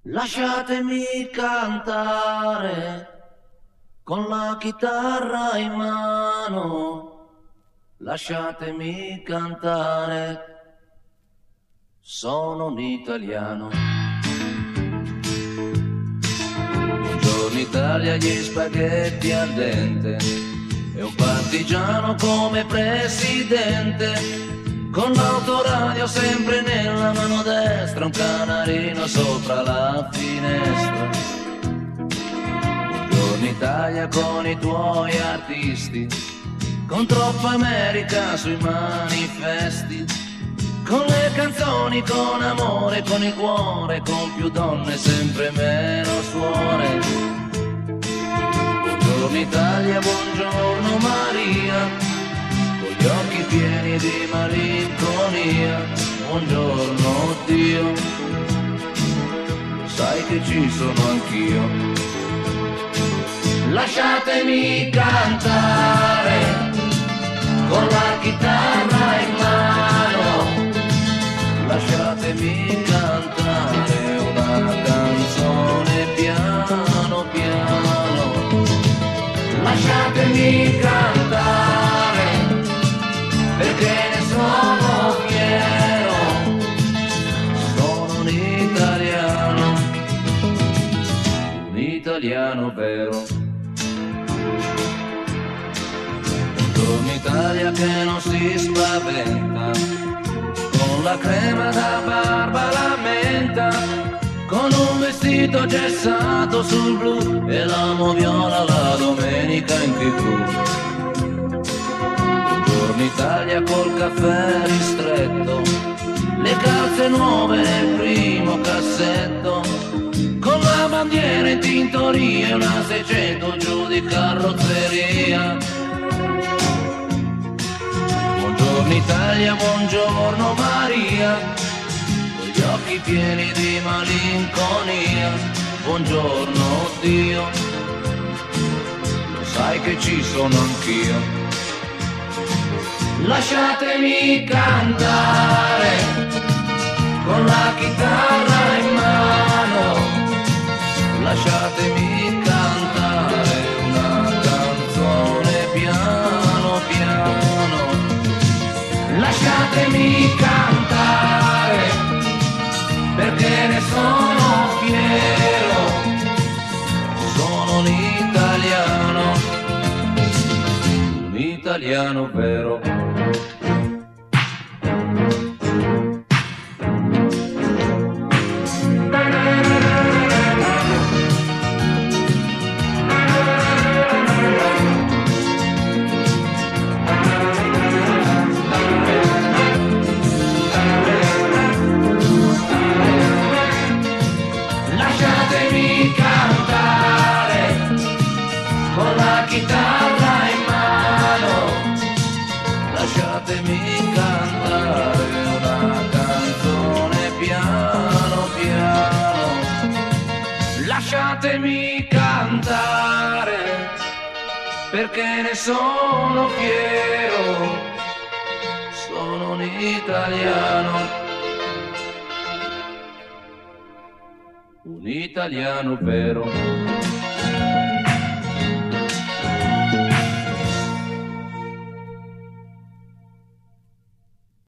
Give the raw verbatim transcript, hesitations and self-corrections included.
Lasciatemi cantare con la chitarra in mano, lasciatemi cantare, sono un italiano. Buongiorno Italia, gli spaghetti al dente e un partigiano come presidente, con l'autoradio sempre nella mano destra, un canarino sopra la finestra. Buongiorno Italia con i tuoi artisti, con troppa America sui manifesti, con le canzoni, con amore, con il cuore, con più donne, sempre meno suore. Buongiorno Italia, buongiorno Maria, con gli occhi pieni di malinconia. Buongiorno Dio, sai che ci sono anch'io. Lasciatemi cantare con la chitarra in mano, lasciatemi cantare una canzone piano piano, lasciatemi cantare perché ne sono fiero, sono un italiano, un italiano vero. Buongiorno Italia che non si spaventa, con la crema da barba la menta, con un vestito gessato sul blu e la moviola la domenica in tv. Buongiorno Italia col caffè ristretto, le calze nuove nel primo cassetto, con la bandiera in tintoria e una seicento giù di carrozzeria. Buongiorno Italia, buongiorno Maria, con gli occhi pieni di malinconia. Buongiorno Dio, lo sai che ci sono anch'io. Lasciatemi cantare con la chitarra in mano, lasciatemi cantare una canzone piano piano, lasciatemi cantare perché ne sono fiero, sono un italiano, un italiano vero. Chitarra in mano, lasciatemi cantare una canzone piano piano, lasciatemi cantare perché ne sono fiero, sono un italiano, un italiano vero.